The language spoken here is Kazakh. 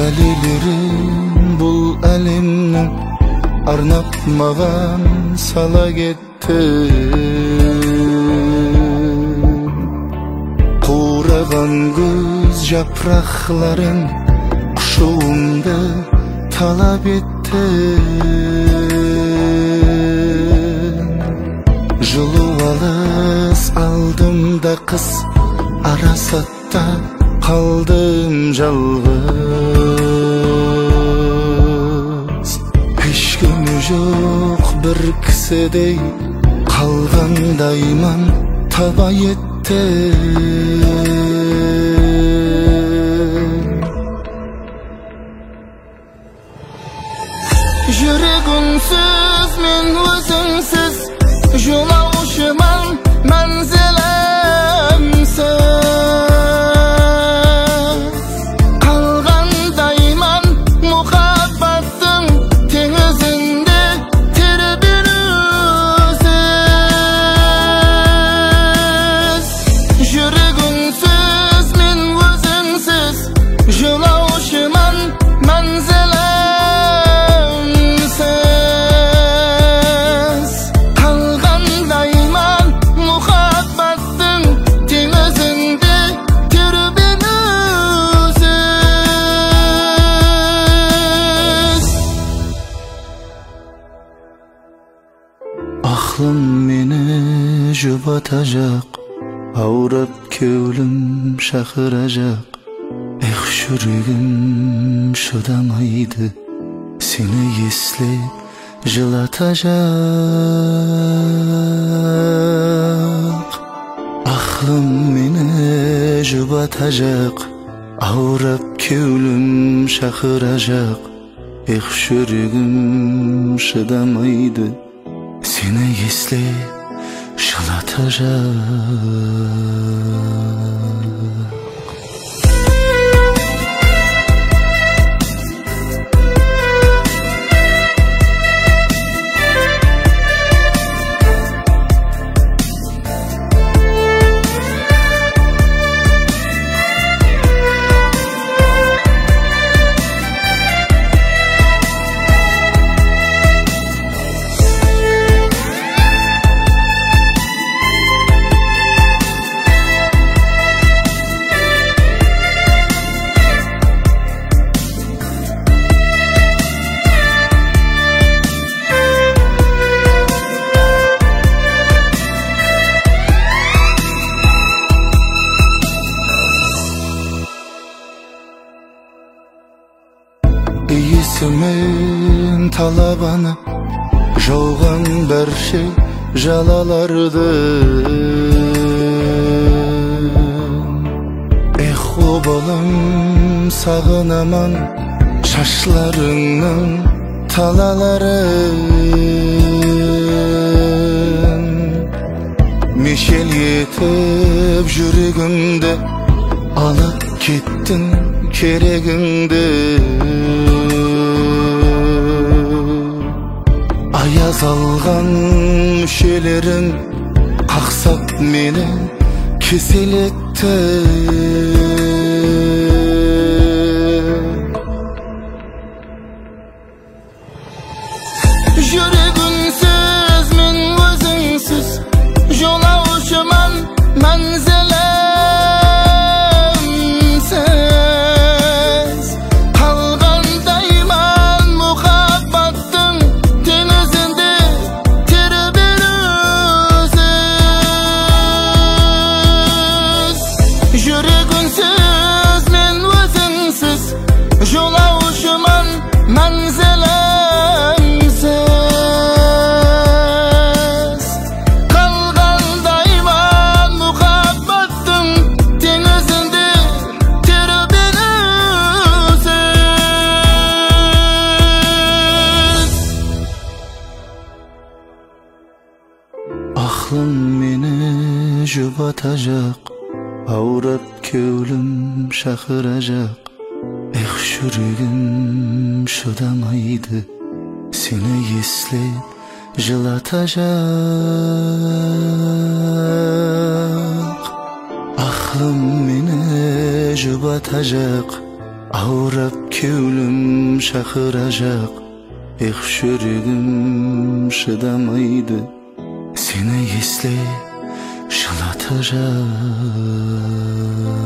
Әлелерім бұл әлемнің арнап маған сала кетті. Қураған көз жапырақларын құшуымды талап етті. Жылу алыс алдымда қыс, арасатта қалдым жалғыз. Ешкімі жоқ бір кісідей қалғандайман таба етті. Жүрегіңсіз мен өзіңсіз жолаушыман, мәнзілімсіз қалғандайман мұхаббаттың теңізінде тербелусіз. Жүрегіңсіз мен өзіңсіз жолаушыман, мәнзілімсіз Ақлым мені жұбатажақ, ауырып кеулім шақырajақ. Эх, жүрегім шыдамайды, сені еслеп жылатажақ. Ақлым мені жұбатажақ, ауырып кеулім шақырajақ. Эх, жүрегім шыдамайды, seni eslep жылатажақ. Есімен талабаны жауған бір şey жалаларды. Эх, обалым сағынаман шашларыңның талаларын. Мешел етіп жүрегімді алып кеттің керегіңді. Аяз алған мүшелерің қақсап мені кеселетті. Жүрегіңсіз мен өзіңсіз жолаушыман, мәнзілімсіз қалғандайман мұхаббаттың теңізінде тербелусіз. Жүрегіңсіз мен өзіңсіз жолаушыман, мәнзілімсіз қалғандайман мұхаббаттың теңізінде тербелусіз. Ақлым мені жұбатажақ, ауырып кеулім шақырajақ. Эх, жүрегім шыдамайды, seni eslep жылатажақ. Ақлым мені жұбатажақ, Avrap kevlim şakıracak, şürегim şıdamaydı, seni esle şılatacak.